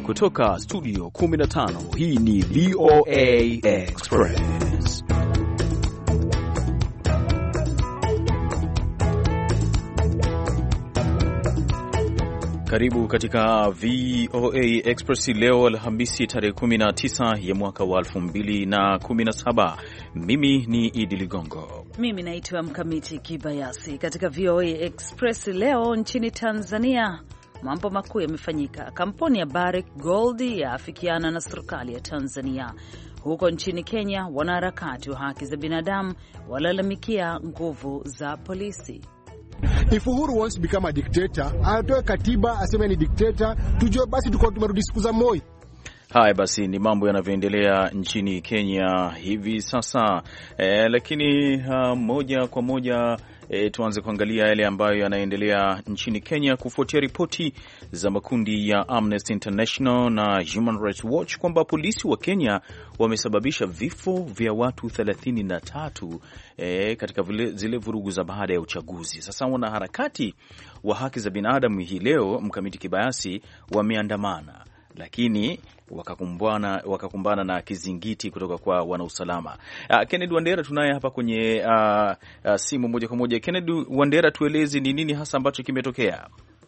kutoka studio 15, hii ni VOA Express. Karibu katika VOA Express leo Alhamisi tarehe 19 ya mwaka wa 2017. Mimi ni Idi Ligongo. Mimi naitwa Mkamiti Kibayasi. Katika VOA Express leo, nchini Tanzania mambo makuu yamefanyika. Kampuni ya Barrick Gold yaafikiana na serikali ya Tanzania. Huko nchini Kenya, wanaharakati wa haki za binadamu walalamikia nguvu za polisi. If Uhuru wants to become a dictator, atoe katiba aseme ni dictator, tujue basi tuko tumerudi siku za Moi. Haya basi, ni mambo yanavyoendelea nchini Kenya hivi sasa. Lakini moja kwa moja tuanze kuangalia yale ambayo yanaendelea nchini Kenya kufuatia ripoti za makundi ya Amnesty International na Human Rights Watch kwamba polisi wa Kenya wamesababisha vifo vya watu 33 katika zile vurugu za baada ya uchaguzi. Sasa wanaharakati wa haki za binadamu hii leo, Mkamiti Kibayasi, wameandamana, lakini wakakumbana na kizingiti kutoka kwa wanausalama. Kennedy Wandera tunaye hapa kwenye simu moja kwa moja. Kennedy Wandera, tueleze ni nini hasa ambacho kimetokea?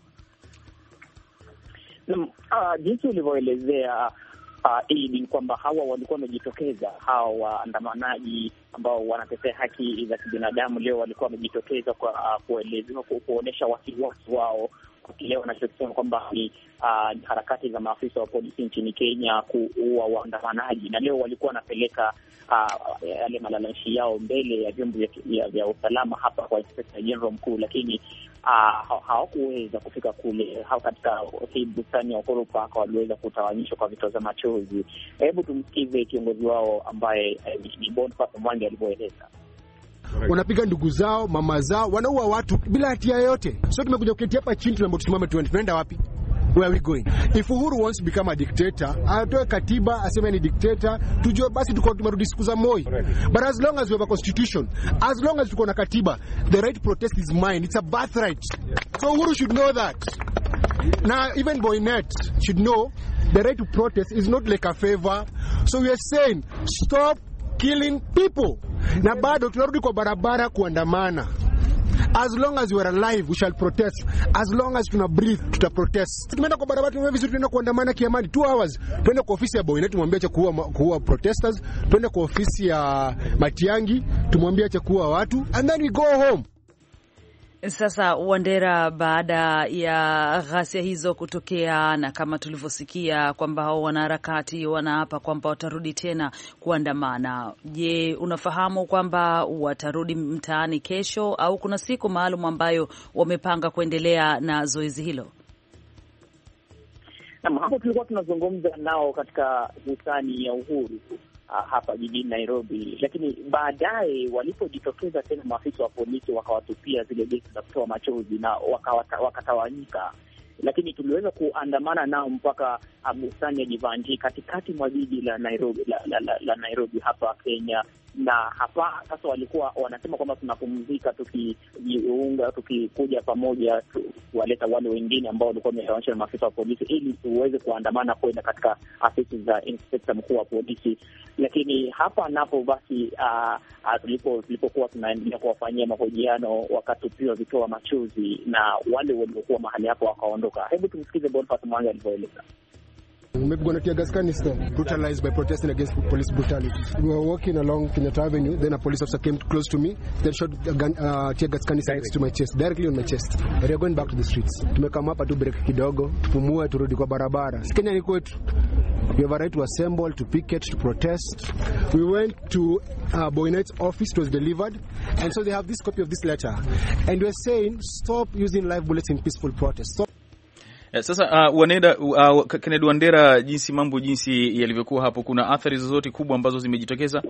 Jinsi ulivyoelezea ni kwamba hawa walikuwa wamejitokeza, hawa waandamanaji ambao wanatetea haki za kibinadamu leo walikuwa wamejitokeza kwa kuonesha wasiwasi wao kwa kile wanachosema kwamba ni harakati za maafisa wa polisi nchini Kenya kuua waandamanaji, na leo walikuwa wanapeleka yale malalamishi yao mbele ya vyombo vya usalama hapa kwa Inspector General mkuu, lakini hawakuweza kufika kule. Katika hii bustani ya Uhuru Park waliweza kutawanyishwa kwa vitoza machozi. Hebu tumsikize kiongozi wao ambaye ni Boniface Mwangi alivyoeleza. Wanapiga ndugu zao, mama zao, wanaua watu bila hatia yoyote. So tumekuja kuketi hapa chini, tunasimama tunaenda wapi? Where are we going? If Uhuru wants to become a dictator, atoe katiba aseme ni dictator, tujue basi tuko tumerudi siku za Moi. But as long as we have a constitution, as long as tuko na katiba, the right to protest is mine. It's a birthright. So Uhuru should know that. Now even Boynet should know the right to protest is not like a favor. So we are saying stop killing people. Na bado tunarudi kwa barabara kuandamana. As long as we are alive, we shall protest. As long as tuna breathe, tuta protest. Tumeenda kwa barabara, tumeenda vizuri, tunaenda kuandamana kiamani 2 hours. Tuende kwa ofisi ya Boynet tumwambie acha kuua protesters. Tuende kwa ofisi ya Matiangi tumwambie acha kuua watu, and then we go home. Sasa Wandera, baada ya ghasia hizo kutokea na kama tulivyosikia kwamba hao wanaharakati wanaapa kwamba watarudi tena kuandamana, je, unafahamu kwamba watarudi mtaani kesho au kuna siku maalum ambayo wamepanga kuendelea na zoezi hilo? Na hapo tulikuwa tunazungumza nao katika bustani ya Uhuru hapa jijini Nairobi, lakini baadaye walipojitokeza tena maafisa wa polisi wakawatupia zile gesi za kutoa machozi na wakatawanyika. Lakini tuliweza kuandamana nao mpaka bustani ya Jivanji katikati mwa jiji la Nairobi, la Nairobi hapa Kenya. Na hapa sasa walikuwa wanasema kwamba tunapumzika tukijiunga, tukikuja pamoja kuwaleta wale wengine ambao walikuwa wametawanyishwa na maafisa wa polisi ili tuweze kuandamana kwenda katika afisi za inspector mkuu wa polisi. Lakini hapa napo basi tulipokuwa tunaendelea kuwafanyia mahojiano wakatupiwa vitoa machozi na wale waliokuwa mahali hapo wakaondoka. Hebu tumsikize Boniface Mwangi alivyoeleza. We're going to tear gas canister, brutalized by protesting against police brutality. We were walking along Kenyatta Avenue, then a police officer came close to me, then shot a tear gas canister next to my chest, directly on my chest. We are going back to the streets. Tumekama hapa tu break kidogo, tupumue, turudi kwa barabara. Kenya ni kwetu. We have a right to assemble, to picket, to protest. We went to Boynet's office, it was delivered, and so they have this copy of this letter. And we're saying, stop using live bullets in peaceful protest. Stop. Sasa Kennedy Wandera, jinsi yalivyokuwa hapo, kuna athari zozote kubwa ambazo zimejitokeza?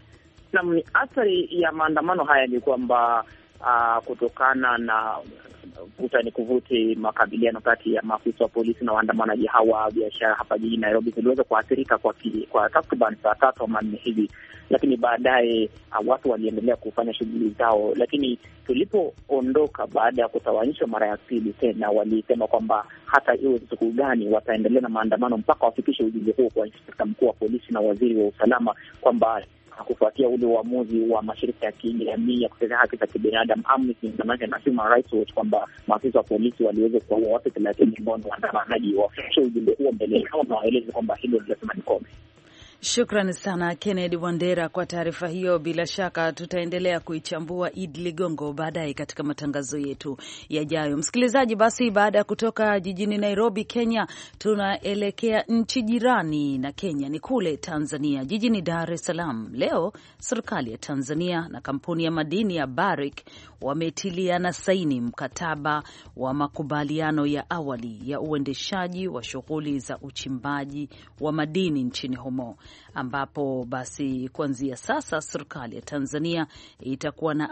Na athari ya maandamano haya ni kwamba kutokana na vuta ni kuvuti, makabiliano kati ya maafisa wa polisi na waandamanaji hawa biashara hapa jijini Nairobi ziliweza kuathirika kwa takriban saa 3 ama 4 hivi, lakini baadaye watu waliendelea kufanya shughuli zao. Lakini tulipoondoka baada ya kutawanyishwa mara ya pili tena, walisema kwamba hata iwe siku gani wataendelea na maandamano mpaka wafikishe ujumbe huo kwa inspekta mkuu wa polisi na waziri wa usalama, kwamba kufuatia ule uamuzi wa mashirika ya kijamii ya kutetea haki za kibinadamu Amnesty International na Human Rights Watch kwamba maafisa wa polisi waliweza kuwaua watu 30 ambao ni waandamanaji, wafikishe ujumbe huo mbele yao na waeleze kwamba hilo lazima likome. Shukrani sana Kennedy Wandera kwa taarifa hiyo. Bila shaka tutaendelea kuichambua Idi Ligongo baadaye katika matangazo yetu yajayo. Msikilizaji, basi baada ya kutoka jijini Nairobi, Kenya, tunaelekea nchi jirani na Kenya, ni kule Tanzania, jijini Dar es Salaam. Leo serikali ya Tanzania na kampuni ya madini ya Barrick wametiliana saini mkataba wa makubaliano ya awali ya uendeshaji wa shughuli za uchimbaji wa madini nchini humo, ambapo basi kuanzia sasa serikali ya Tanzania itakuwa na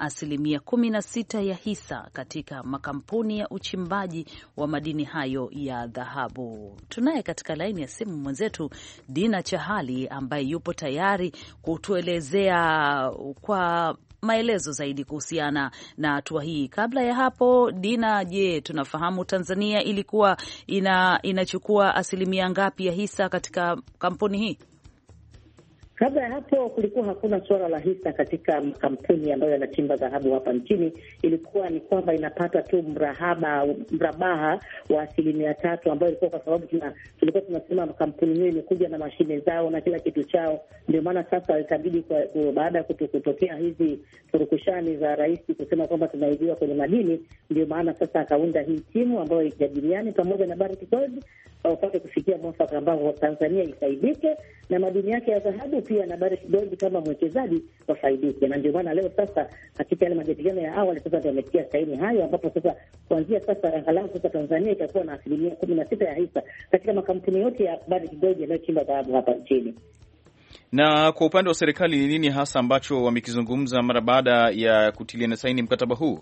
16% ya hisa katika makampuni ya uchimbaji wa madini hayo ya dhahabu. Tunaye katika laini ya simu mwenzetu Dina Chahali ambaye yupo tayari kutuelezea kwa maelezo zaidi kuhusiana na hatua hii. Kabla ya hapo, Dina, je, tunafahamu Tanzania ilikuwa inachukua asilimia ngapi ya hisa katika kampuni hii? Kabla ya hapo kulikuwa hakuna suala la hisa katika kampuni ambayo yanachimba dhahabu hapa nchini. Ilikuwa ni kwamba inapata tu mrabaha wa 3%, ambayo ilikuwa kwa sababu tulikuwa tunasema kampuni hiyo imekuja na mashine zao na kila kitu chao. Ndio maana sasa ikabidi baada ya kutokea hizi furukushani za rais kusema kwamba tunaibiwa kwenye madini, ndio maana sasa akaunda hii timu ambayo ijadiliane pamoja na Barrick Gold wapate kufikia mwafaka ambao Tanzania ifaidike na madini yake ya dhahabu, pia na Barrick Gold kama mwekezaji wafaidike. Na ndio maana leo sasa katika yale majadiliano ya awali sasa ndio wametia saini hayo, ambapo sasa kuanzia sasa angalau sasa Tanzania itakuwa na 16% ya hisa katika makampuni yote ya Barrick Gold yanayochimba dhahabu hapa nchini. Na kwa upande wa serikali ni nini hasa ambacho wamekizungumza mara baada ya kutiliana saini mkataba huu?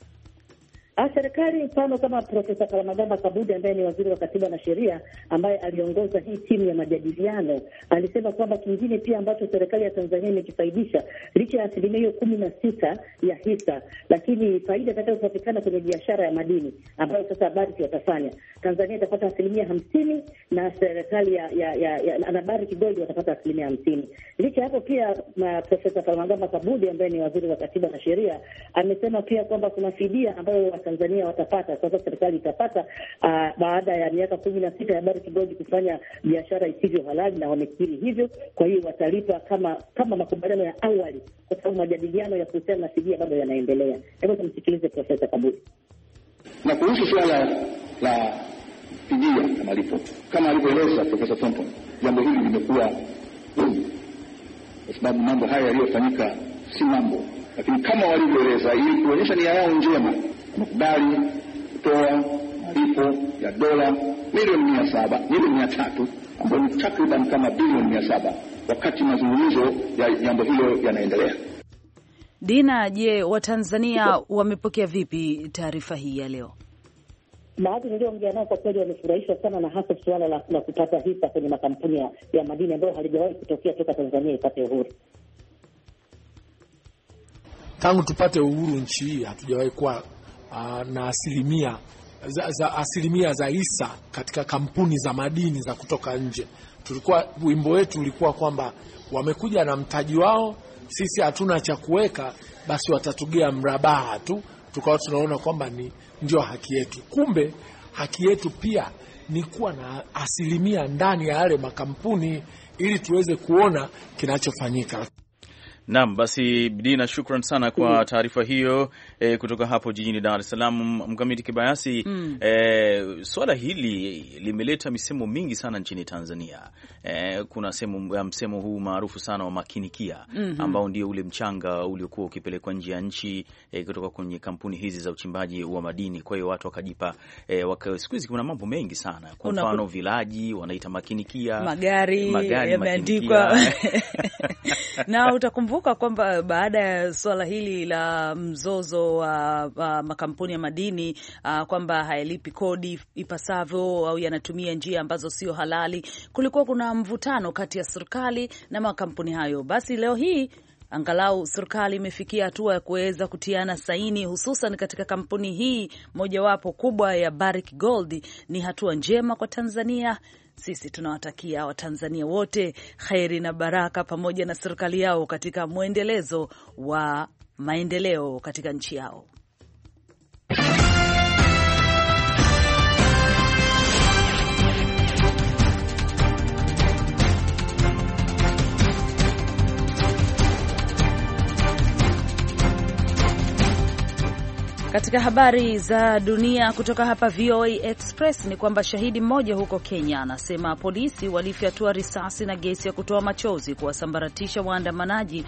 Serikali mfano kama Profesa Palamagamba Kabudi ambaye ni waziri wa katiba na sheria, ambaye aliongoza hii timu ya majadiliano, alisema kwamba kingine pia ambacho serikali ya Tanzania imekifaidisha licha ya 16% ya hisa, lakini faida itakayopatikana kwenye biashara ya madini ambayo sasa Barrick watafanya, Tanzania itapata 50% na serikali na Barrick Gold watapata 50%. Licha hapo pia Profesa Palamagamba Kabudi ambaye ni waziri wa katiba na sheria amesema pia kwamba kuna fidia ambayo Tanzania watapata. Sasa serikali itapata baada ya miaka 16 ya Barrick Gold kufanya biashara isivyo halali, na wamekiri hivyo. Kwa hiyo watalipa kama makubaliano ya awali, kwa sababu majadiliano ya kuhusiana na fidia bado yanaendelea. Hebu tumsikilize Profesa Kabudi. Na kuhusu suala la fidia na malipo, kama alivyoeleza Profesa Thompson, jambo hili limekuwa gumu kwa sababu mambo haya yaliyofanyika si mambo, lakini kama walivyoeleza, ili kuonyesha nia yao njema, wamekubali kutoa malipo ya dola milioni 300 ambayo ni takriban kama bilioni 700 wakati mazungumzo ya jambo hilo yanaendelea. Dina, je, Watanzania wamepokea vipi taarifa hii ya leo? Baadhi nilioongea nao kwa kweli wamefurahishwa sana, na hasa suala la kupata hisa kwenye makampuni ya madini ambayo halijawahi kutokea toka Tanzania ipate uhuru. Tangu tupate uhuru nchi hii hatujawahi kuwa na asilimia za hisa katika kampuni za madini za kutoka nje. Wimbo wetu ulikuwa kwamba wamekuja na mtaji wao, sisi hatuna cha kuweka, basi watatugea mrabaha tu, tukawa tunaona kwamba ndio haki yetu. Kumbe haki yetu pia ni kuwa na asilimia ndani ya yale makampuni ili tuweze kuona kinachofanyika. Naam, basi Dina, shukran sana kwa taarifa hiyo kutoka hapo jijini Dar es Salaam. Mkamiti Kibayasi, swala hili limeleta misemo mingi sana nchini Tanzania. Kuna msemo huu maarufu sana wa makinikia, ambao ndio ule mchanga uliokuwa ukipelekwa nje ya nchi kutoka kwenye kampuni hizi za uchimbaji wa madini. Kwa hiyo watu wakajipa siku hizi kuna mambo mengi sana. Kwa mfano vilaji wanaita makinikia, magari yameandikwa na utakumbuka Kumbuka kwamba baada ya swala hili la mzozo wa makampuni ya madini kwamba hayalipi kodi ipasavyo au yanatumia njia ambazo sio halali, kulikuwa kuna mvutano kati ya serikali na makampuni hayo. Basi leo hii angalau serikali imefikia hatua ya kuweza kutiana saini, hususan katika kampuni hii mojawapo kubwa ya Barrick Gold. Ni hatua njema kwa Tanzania. Sisi tunawatakia Watanzania wote kheri na baraka pamoja na serikali yao katika mwendelezo wa maendeleo katika nchi yao. Katika habari za dunia kutoka hapa VOA Express ni kwamba shahidi mmoja huko Kenya anasema polisi walifyatua risasi na gesi ya kutoa machozi kuwasambaratisha waandamanaji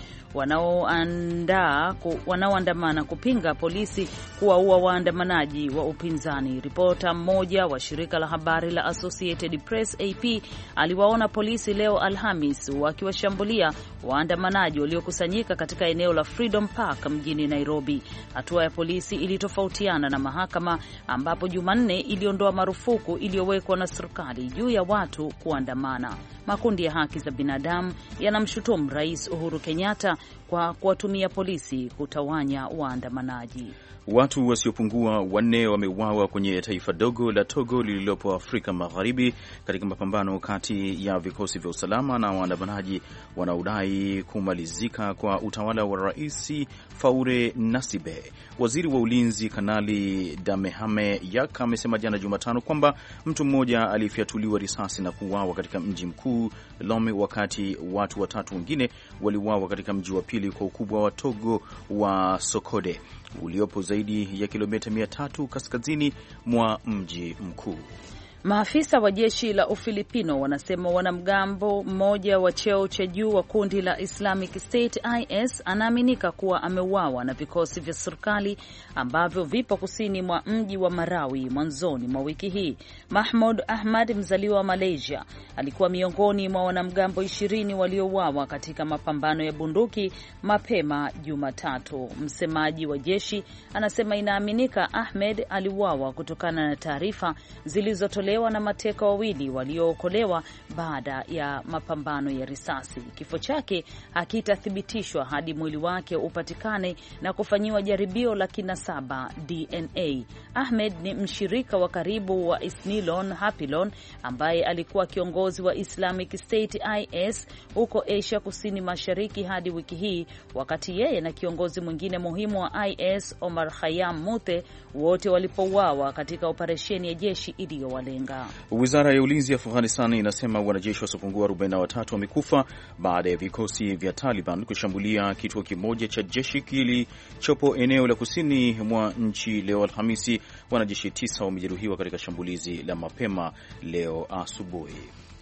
wanaoandamana kupinga polisi kuwaua waandamanaji wa upinzani. Ripota mmoja wa shirika la habari la Associated Press AP aliwaona polisi leo Alhamis wakiwashambulia waandamanaji waliokusanyika katika eneo la Freedom Park mjini Nairobi. Hatua ya polisi ilitofautiana na mahakama ambapo Jumanne iliondoa marufuku iliyowekwa na serikali juu ya watu kuandamana. Makundi ya haki za binadamu yanamshutumu Rais Uhuru Kenyatta kwa kuwatumia polisi kutawanya waandamanaji. Watu wasiopungua 4 wameuawa kwenye taifa dogo la Togo lililopo Afrika Magharibi katika mapambano kati ya vikosi vya usalama na waandamanaji wanaodai kumalizika kwa utawala wa Rais Faure Nasibe. Waziri wa ulinzi Kanali Damehame Yak amesema jana Jumatano kwamba mtu mmoja alifyatuliwa risasi na kuuawa katika mji mkuu Lome, wakati watu 3 wengine waliuawa katika mji wa pili kwa ukubwa wa Togo wa Sokode uliopo zaidi ya kilomita 300 kaskazini mwa mji mkuu. Maafisa wa jeshi la Ufilipino wanasema wanamgambo mmoja wa cheo cha juu wa kundi la Islamic State IS anaaminika kuwa ameuawa na vikosi vya serikali ambavyo vipo kusini mwa mji wa Marawi mwanzoni mwa wiki hii. Mahmud Ahmad, mzaliwa wa Malaysia, alikuwa miongoni mwa wanamgambo 20 waliouawa katika mapambano ya bunduki mapema Jumatatu. Msemaji wa jeshi anasema inaaminika Ahmed aliuawa kutokana na taarifa zilizotolewa na mateka wawili waliookolewa baada ya mapambano ya risasi. Kifo chake hakitathibitishwa hadi mwili wake upatikane na kufanyiwa jaribio la kinasaba DNA. Ahmed ni mshirika wa karibu wa Isnilon Hapilon ambaye alikuwa kiongozi wa Islamic State IS huko Asia Kusini Mashariki hadi wiki hii, wakati yeye na kiongozi mwingine muhimu wa IS Omar Khayyam Muthe wote walipouawa katika operesheni ya jeshi iliyowalenga. Wizara ya ulinzi ya Afghanistan inasema wanajeshi wasiopungua 43 wamekufa baada ya vikosi vya Taliban kushambulia kituo kimoja cha jeshi kilichopo eneo la kusini mwa nchi leo Alhamisi. Wanajeshi 9 wamejeruhiwa katika shambulizi la mapema leo asubuhi.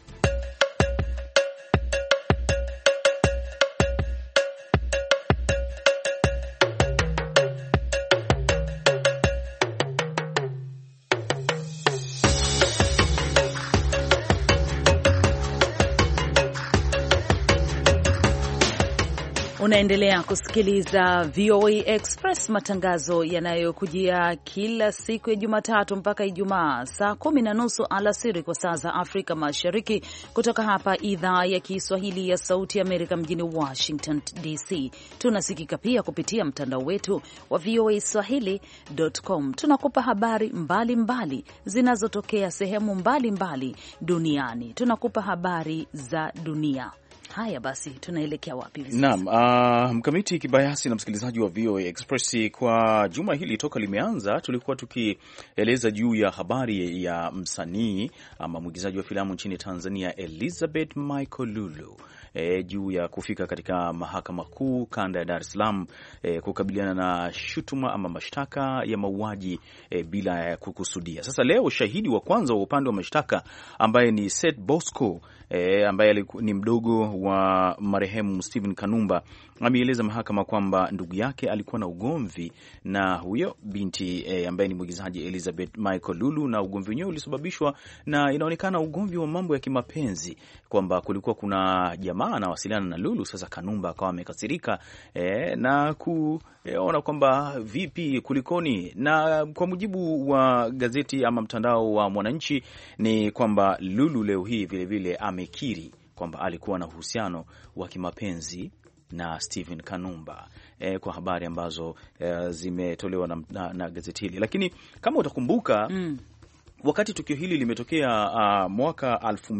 Unaendelea kusikiliza VOA Express, matangazo yanayokujia kila siku ya Jumatatu mpaka Ijumaa saa 10:30 alasiri kwa saa za Afrika Mashariki, kutoka hapa idhaa ya Kiswahili ya Sauti ya Amerika mjini Washington DC. Tunasikika pia kupitia mtandao wetu wa voaswahili.com. Tunakupa habari mbalimbali zinazotokea sehemu mbalimbali duniani. Tunakupa habari za dunia. Haya basi, tunaelekea wapi? Naam, Mkamiti Kibayasi na msikilizaji wa VOA Express, kwa juma hili toka limeanza tulikuwa tukieleza juu ya habari ya msanii ama mwigizaji wa filamu nchini Tanzania Elizabeth Michael Lulu juu ya kufika katika mahakama kuu kanda ya Dar es Salaam kukabiliana na shutuma ama mashtaka ya mauaji bila ya kukusudia. Sasa leo shahidi wa kwanza wa upande wa mashtaka ambaye ni Seth Bosco ambaye ni mdogo wa marehemu Stephen Kanumba ameeleza mahakama kwamba ndugu yake alikuwa na ugomvi na huyo binti ambaye ni mwigizaji Elizabeth Michael Lulu, na ugomvi wenyewe ulisababishwa na inaonekana ugomvi wa mambo ya kimapenzi, kwamba kulikuwa kuna jamaa jamaa anawasiliana na Lulu. Sasa Kanumba akawa amekasirika na kuona kwamba vipi, kulikoni. Na kwa mujibu wa gazeti ama mtandao wa Mwananchi ni kwamba Lulu leo hii vilevile amekiri kwamba alikuwa na uhusiano wa kimapenzi na Stephen Kanumba, kwa habari ambazo zimetolewa na gazeti hili. Lakini kama utakumbuka wakati tukio hili limetokea mwaka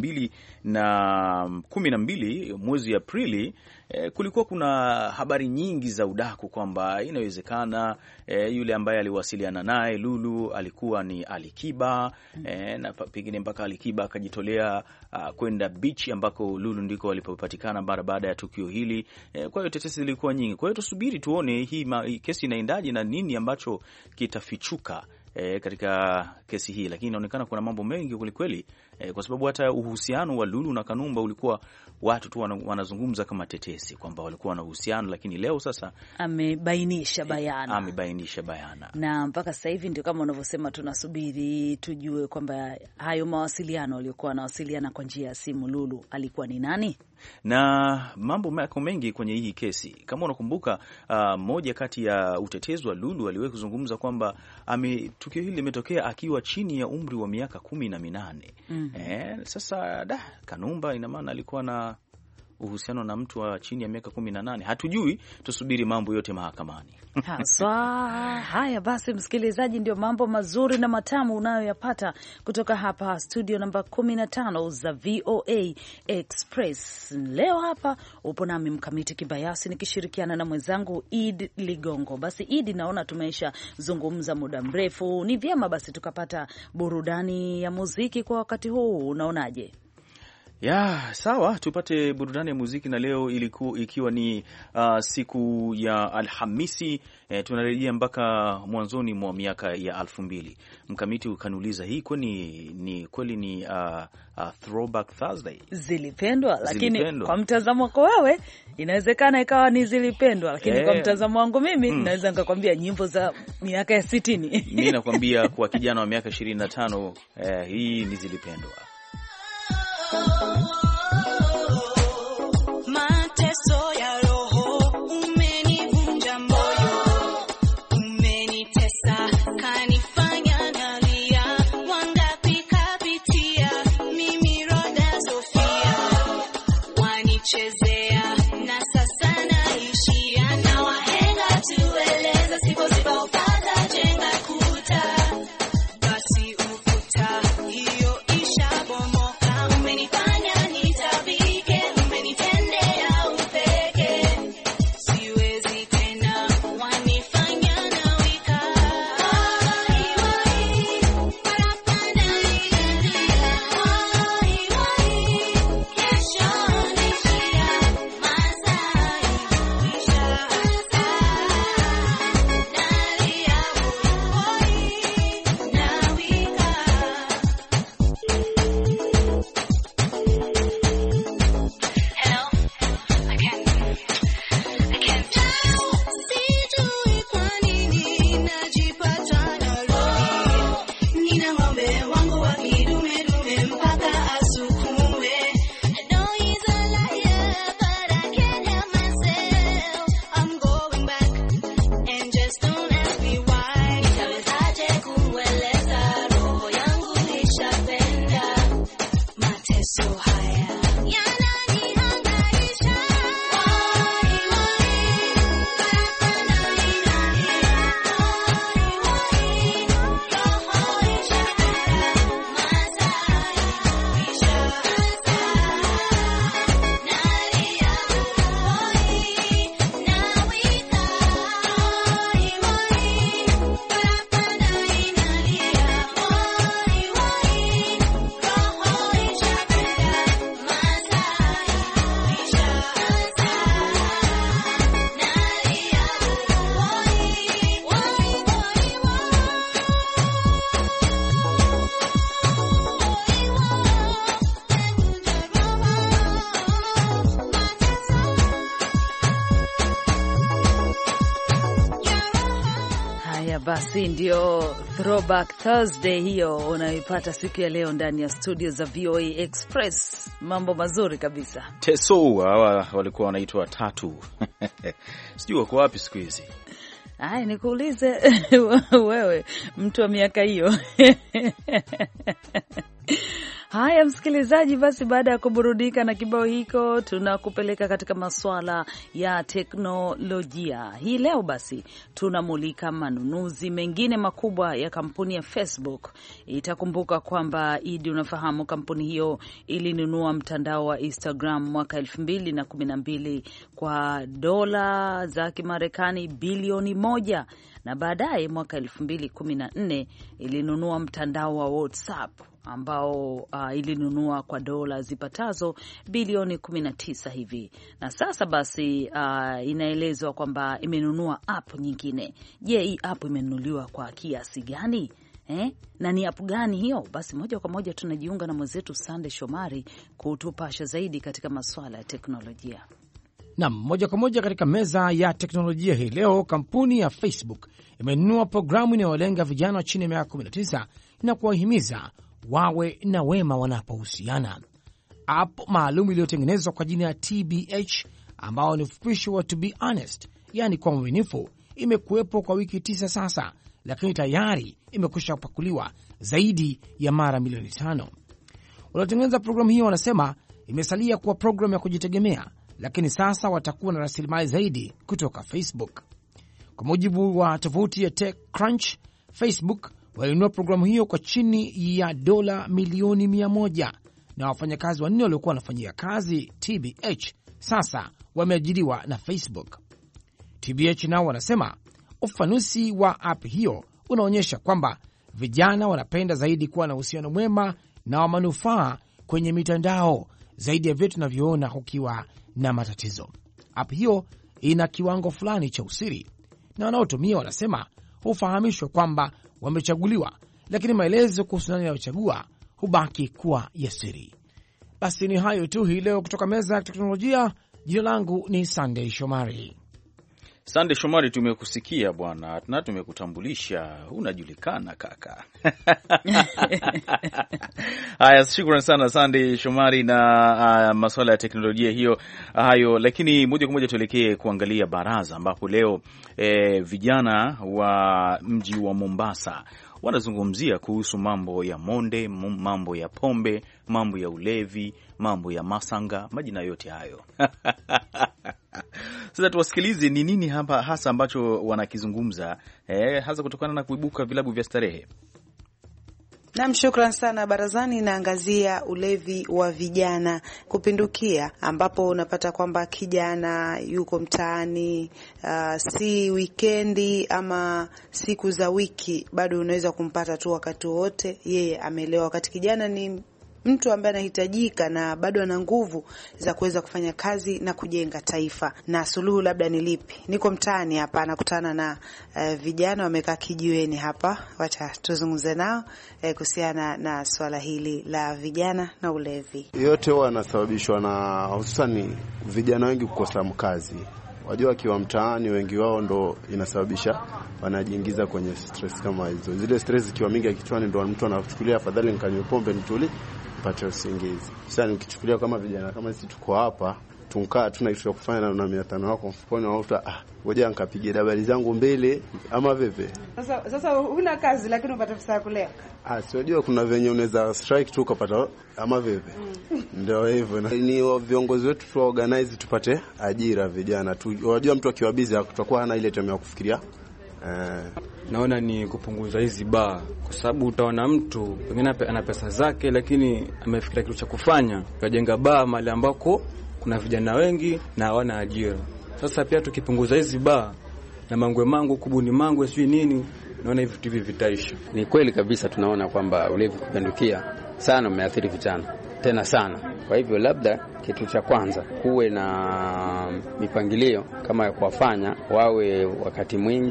2012 mwezi Aprili, kulikuwa kuna habari nyingi za udaku kwamba inawezekana yule ambaye aliwasiliana naye Lulu alikuwa ni Alikiba, na pengine mpaka Alikiba akajitolea kwenda beach ambako Lulu ndiko walipopatikana baada ya tukio hili. Kwa hiyo tetesi zilikuwa nyingi. Kwa hiyo tusubiri tuone hii kesi inaendaje na nini ambacho kitafichuka katika kesi hii, lakini inaonekana kuna mambo mengi kwelikweli, kwa sababu hata uhusiano wa Lulu na Kanumba ulikuwa watu tu wanazungumza kama tetesi kwamba walikuwa na uhusiano, lakini leo sasa amebainisha bayana, na mpaka sasa hivi ndio kama unavyosema, tunasubiri tujue kwamba hayo mawasiliano waliokuwa wanawasiliana kwa njia ya simu, Lulu alikuwa ni nani, na mambo yako mengi kwenye hii kesi. Kama unakumbuka, moja kati ya utetezi wa Lulu aliwahi kuzungumza kwamba tukio hili limetokea akiwa chini ya umri wa miaka 18. Sasa Kanumba ina maana alikuwa na uhusiano na mtu wa chini ya miaka 18. Hatujui, tusubiri mambo yote mahakamani. Haswa. Haya basi, msikilizaji, ndio mambo mazuri na matamu unayoyapata kutoka hapa studio namba 15 za VOA Express. Leo hapa upo nami Mkamiti Kibayasi nikishirikiana na mwenzangu Id Ligongo. Basi Id, naona tumesha zungumza muda mrefu, ni vyema basi tukapata burudani ya muziki kwa wakati huu. Unaonaje? Ya, sawa, tupate burudani ya muziki. Na leo ikiwa ni siku ya Alhamisi, tunarejea mpaka mwanzoni mwa miaka ya 2000. Mkamiti ukaniuliza, hii kweli ni Throwback Thursday, zilipendwa? Lakini kwa mtazamo wako wewe inawezekana ikawa ni zilipendwa, lakini kwa mtazamo wangu mimi naweza nikakwambia nyimbo za miaka ya 60. Mimi nakwambia kwa kijana wa miaka 25, hii ni zilipendwa. Mateso ya roho umenivunja moyo, umenitesa kanifanya nalia, wangapi kapitia mimi Roda Sofia, wanichezea na sasa naishia na wahenga, tueleza sipo upata jenga kuta, basi ukuta hiyo ishabomoka, umenifanya ni Basi ndio Throwback Thursday hiyo unaipata siku ya leo ndani ya studio za VOA Express. Mambo mazuri kabisa. Teso hawa walikuwa wanaitwa Tatu. Sijui wako wapi siku hizi. Ai, nikuulize wewe mtu wa miaka hiyo. Haya msikilizaji, basi baada ya kuburudika na kibao hiko, tunakupeleka katika masuala ya teknolojia. Hii leo basi tunamulika manunuzi mengine makubwa ya kampuni ya Facebook. Itakumbuka kwamba Idi, unafahamu kampuni hiyo ilinunua mtandao wa Instagram mwaka 2012 kwa dola za Kimarekani bilioni 1, na baadaye mwaka 2014 ilinunua mtandao wa WhatsApp ambao ilinunua kwa dola zipatazo bilioni 19 hivi. Na sasa basi inaelezwa kwamba imenunua app nyingine. Je, hii app imenunuliwa kwa kiasi gani? Na ni app gani hiyo? Basi moja kwa moja tunajiunga na mwenzetu Sande Shomari kutupasha zaidi katika masuala ya teknolojia. Na moja kwa moja katika meza ya teknolojia hii leo, kampuni ya Facebook imenunua programu inayolenga vijana wa chini ya miaka 19 na kuwahimiza wawe na wema wanapohusiana. App maalum iliyotengenezwa kwa jina ya TBH, ambao ni ufupisho wa to be honest, yani kwa mwaminifu, imekuwepo kwa wiki 9 sasa, lakini tayari imekwisha kupakuliwa zaidi ya mara milioni 5. Waliotengeneza programu hiyo wanasema imesalia kuwa programu ya kujitegemea, lakini sasa watakuwa na rasilimali zaidi kutoka Facebook. Kwa mujibu wa tovuti ya TechCrunch, Facebook walinunua programu hiyo kwa chini ya dola milioni 100, na wafanyakazi 4 waliokuwa wanafanyia kazi TBH sasa wameajiriwa na Facebook. TBH nao wanasema ufanuzi wa app hiyo unaonyesha kwamba vijana wanapenda zaidi kuwa na uhusiano mwema na wa manufaa kwenye mitandao zaidi ya vile tunavyoona kukiwa na matatizo. App hiyo ina kiwango fulani cha usiri, na wanaotumia wanasema hufahamishwa kwamba wamechaguliwa, lakini maelezo kuhusu nani anayochagua hubaki kuwa ya siri. Basi ni hayo tu hii leo kutoka meza ya teknolojia. Jina langu ni Sunday Shomari. Sunday Shomari, tumekusikia bwana, na tumekutambulisha, unajulikana kaka. Haya, shukrani sana Sunday Shomari na masuala ya teknolojia hiyo hayo. Lakini moja kwa moja tuelekee kuangalia baraza, ambapo leo vijana wa mji wa Mombasa wanazungumzia kuhusu mambo ya monde, mambo ya pombe, mambo ya ulevi, mambo ya masanga, majina yote hayo. Sasa tuwasikilize ni nini hapa hasa ambacho wanakizungumza, hasa kutokana na kuibuka vilabu vya starehe. Naam, shukran sana. Barazani inaangazia ulevi wa vijana kupindukia, ambapo unapata kwamba kijana yuko mtaani, si wikendi ama siku za wiki, bado unaweza kumpata tu wakati wote yeye amelewa, wakati kijana ni mtu ambaye anahitajika na bado ana nguvu za kuweza kufanya kazi na kujenga taifa. Na suluhu labda ni lipi? Niko mtaani hapa, nakutana na vijana wamekaa kijiweni hapa. Wacha tuzungumze nao kuhusiana na swala hili la vijana na ulevi. Yote huwa yanasababishwa na hususani vijana wengi kukosa mkazi. Wajua akiwa mtaani wengi wao ndo inasababisha wanajiingiza kwenye stress kama hizo. Zile stress zikiwa mingi kichwani ndo mtu anafikiria afadhali nikanywe pombe nituli pate usingizi. Sasa ukichukulia kama vijana kama sisi tuko hapa, tunkaa tuna kitu cha kufanya na 500 wako mfukoni, unaota ngoja nikapigie dabari zangu mbele ama vipi? Sasa huna kazi lakini upata pesa ya kulea. Siwajua kuna venye unaweza strike tu ukapata ama vipi? Ndio hivyo. Ni viongozi wetu tu organize tupate ajira vijana. Unajua mtu akiwa busy tutakuwa hana ile time ya kufikiria. Naona ni kupunguza hizi baa, kwa sababu utaona mtu pengine ana pesa zake lakini amefikiria kitu cha kufanya, kajenga baa mahali ambako kuna vijana wengi na hawana ajira. Sasa pia tukipunguza hizi baa na mangu kubuni mangu sio nini, naona hivi vitu vitaisha. Ni kweli kabisa, tunaona kwamba ulevi kupindukia sana umeathiri vijana tena sana. Kwa hivyo labda kitu cha kwanza kuwe na mipangilio kama ya kuwafanya wawe wakati mwingi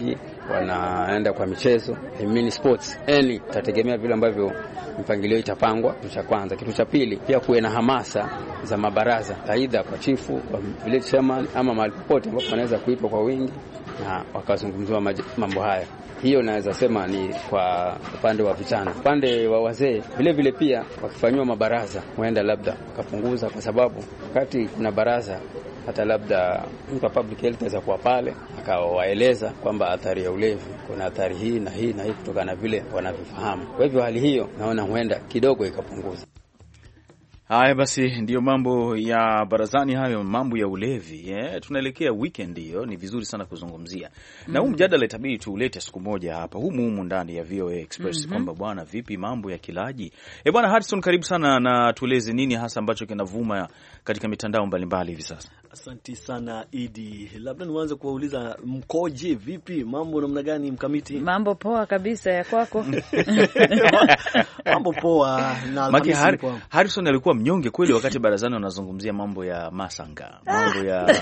wanaenda kwa michezo, mini sports. Tategemea vile ambavyo mpangilio itapangwa. Kitu cha kwanza. Kitu cha pili, pia kuwe na hamasa za mabaraza, aidha kwa chifu, kwa village chairman, ama mahali popote ambapo wanaweza kuitwa kwa wingi na wakazungumziwa mambo haya. Hiyo naweza sema ni kwa upande wa vijana. Upande wa wazee vile vile pia wakifanywa mabaraza, huenda labda kapunguza, kwa sababu wakati kuna baraza, hata labda mtu wa public health aweza kuwa pale akawaeleza kwamba athari ya ulevi, kuna athari hii na hii na hii, kutokana na vile wanavyofahamu. Kwa hivyo hali hiyo naona huenda kidogo ikapunguza. Haya basi, ndiyo mambo ya barazani hayo, mambo ya ulevi. Tunaelekea weekend, hiyo ni vizuri sana kuzungumzia. Na huu mjadala itabidi tuulete siku moja hapa humu ndani ya VOA Express kwamba bwana, vipi mambo ya kilaji? Bwana Hudson, karibu sana na tueleze nini hasa ambacho kinavuma katika mitandao mbalimbali hivi sasa. Asante sana Idi. Labda nianze kuwauliza mkoje, vipi mambo, namna gani Mkamiti? Mambo poa kabisa, ya kwako? Mambo poa. Na Maki Harrison alikuwa mnyonge kweli wakati barazani wanazungumzia mambo ya masanga, mambo ya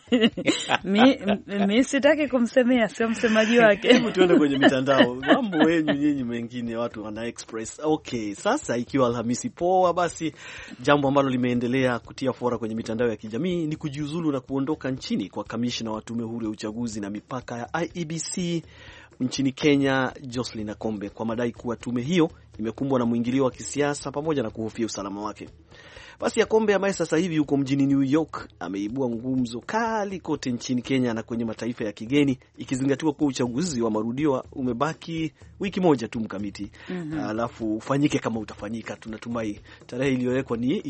mi sitaki kumsemea, sio msemaji wake. Hebu tuende kwenye mitandao, mambo wenyu nyinyi mengine watu wana express. Okay, sasa ikiwa Alhamisi poa, basi jambo ambalo limeendelea kutia fora kwenye mitandao ya kijamii ni kujiuzulu na kuondoka nchini kwa kamishna wa tume huru ya uchaguzi na mipaka ya IEBC nchini Kenya, Jocelyn Akombe, kwa madai kuwa tume hiyo imekumbwa na mwingilio wa kisiasa pamoja na kuhofia usalama wake. Basi Akombe, ambaye sasa hivi yuko mjini New York, ameibua ngumzo kali kote nchini Kenya na kwenye mataifa ya kigeni, ikizingatiwa kuwa uchaguzi wa marudio umebaki wiki moja tu Mkamiti. Alafu ufanyike kama utafanyika. Tunatumai tarehe iliyowekwa ni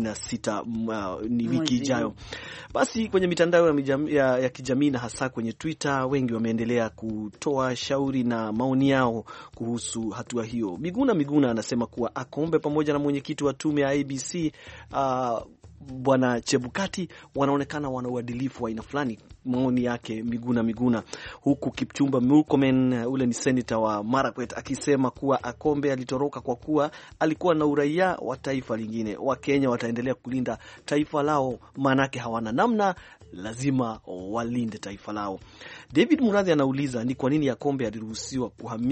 26 ni wiki ijayo. Basi kwenye mitandao ya kijamii na hasa kwenye Twitter, wengi wameendelea kutoa shauri na maoni yao kuhusu hatua hiyo. Miguna anasema kuwa Akombe pamoja na mwenyekiti wa tume ya ABC Bwana Chebukati wanaonekana wana uadilifu wa aina fulani. Maoni yake Miguna, huku Kipchumba Murkomen, ule ni senator wa Marakwet, akisema kuwa Akombe alitoroka kwa kuwa alikuwa na uraia wa taifa lingine. Wakenya wataendelea kulinda taifa lao, manake hawana namna, lazima walinde taifa lao. David Muradhi anauliza ni kwa nini Akombe aliruhusiwa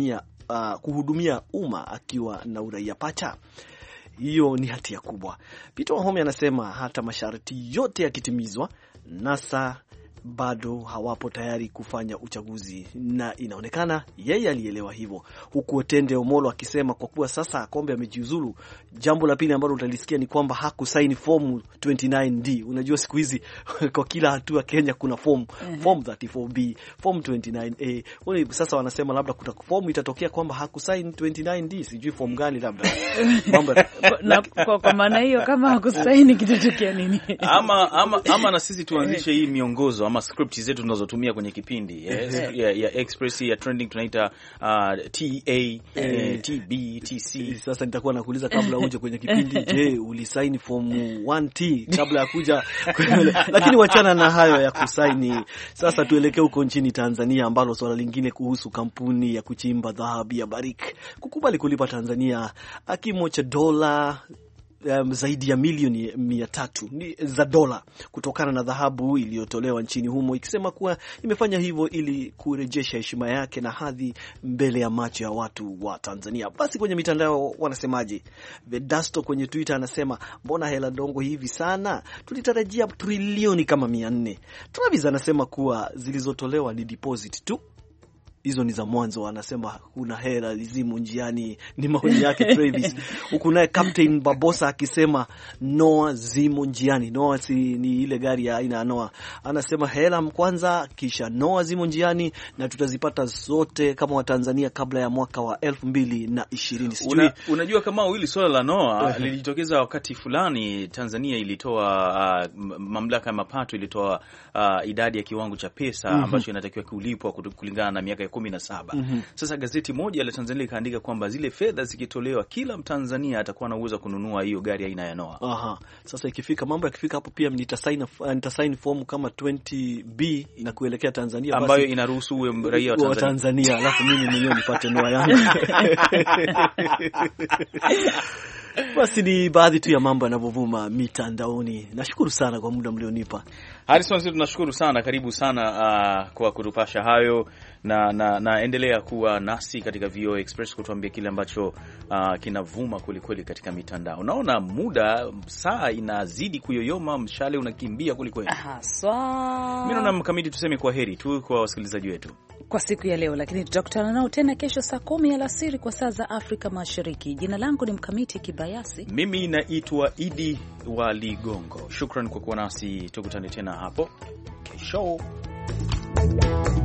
kuhudumia umma akiwa na uraia pacha. Hiyo ni hatia kubwa. Peter Wahome anasema hata masharti yote yakitimizwa, NASA bado hawapo tayari kufanya uchaguzi, na inaonekana yeye alielewa hivyo, huku Otende Omolo akisema kwa kuwa sasa Akombe amejiuzulu, jambo la pili ambalo utalisikia ni kwamba hakusaini form 29D. Unajua siku hizi kwa kila hatua Kenya kuna form 34B, form 29A. Sasa wanasema labda kuta form itatokea kwamba hakusaini 29D, sijui form gani labda. Mambo kwa maana hiyo kama hakusaini kitatokea nini? Ama na sisi tuanzishe hii miongozo ama script zetu tunazotumia kwenye kipindi ya Express ya trending tunaita TA, TB, TC. Sasa nitakuwa nakuuliza kabla uje kwenye kipindi, je, ulisaini form 1T kabla ya kuja? Lakini wachana na hayo ya kusaini. Sasa tuelekee huko nchini Tanzania, ambalo swala lingine kuhusu kampuni ya kuchimba dhahabu ya Barrick kukubali kulipa Tanzania kimo cha dola zaidi ya milioni 300 za dola kutokana na dhahabu iliyotolewa nchini humo, ikisema kuwa imefanya hivyo ili kurejesha heshima yake na hadhi mbele ya macho ya watu wa Tanzania. Basi kwenye mitandao wanasemaje? Vedasto kwenye Twitter anasema mbona hela dongo hivi sana, tulitarajia trilioni kama 400. Travis anasema kuwa zilizotolewa ni deposit tu, hizo ni za mwanzo. Anasema kuna hela lizimu njiani. Ni maoni yake Travis. Huku naye Captain Babosa akisema Noah zimo njiani. Noah ni ile gari ya aina ya Noah. Anasema hela kwanza kisha Noah zimo njiani na tutazipata zote kama wa Tanzania kabla ya mwaka wa 2020. Unajua kama hili swala la Noah lilijitokeza wakati fulani. Tanzania ilitoa mamlaka ya mapato ilitoa idadi ya kiwango cha pesa ambacho inatakiwa kulipwa kulingana na miaka 17. Sasa gazeti moja la Tanzania likaandika kwamba zile fedha zikitolewa kila Mtanzania atakuwa na uwezo kununua hiyo gari aina ya Noah. Sasa mambo yakifika hapo pia nitasign form kama 20B na kuelekea Tanzania, ambayo inaruhusu uwe raia wa Tanzania. Alafu mimi mwenyewe nipate Noah yangu. Basi ni baadhi tu ya mambo yanavyovuma mitandaoni. Nashukuru sana kwa muda mlionipa. Harrison, sisi tunashukuru sana, karibu sana kwa kutupasha hayo na endelea kuwa nasi katika VOA Express kutuambia kile ambacho kinavuma kweli katika mitandao. Unaona muda saa inazidi kuyoyoma, mshale unakimbia kweli. Mimi naona Mkamiti, tuseme kwa heri tu kwa wasikilizaji wetu kwa siku ya leo, lakini tutakutana nao tena kesho saa 10 alasiri kwa saa za Afrika Mashariki. Jina langu ni Mkamiti Kibayasi. Mimi naitwa Idi wa Ligongo. Shukran kwa kuwa nasi, tukutane tena hapo kesho.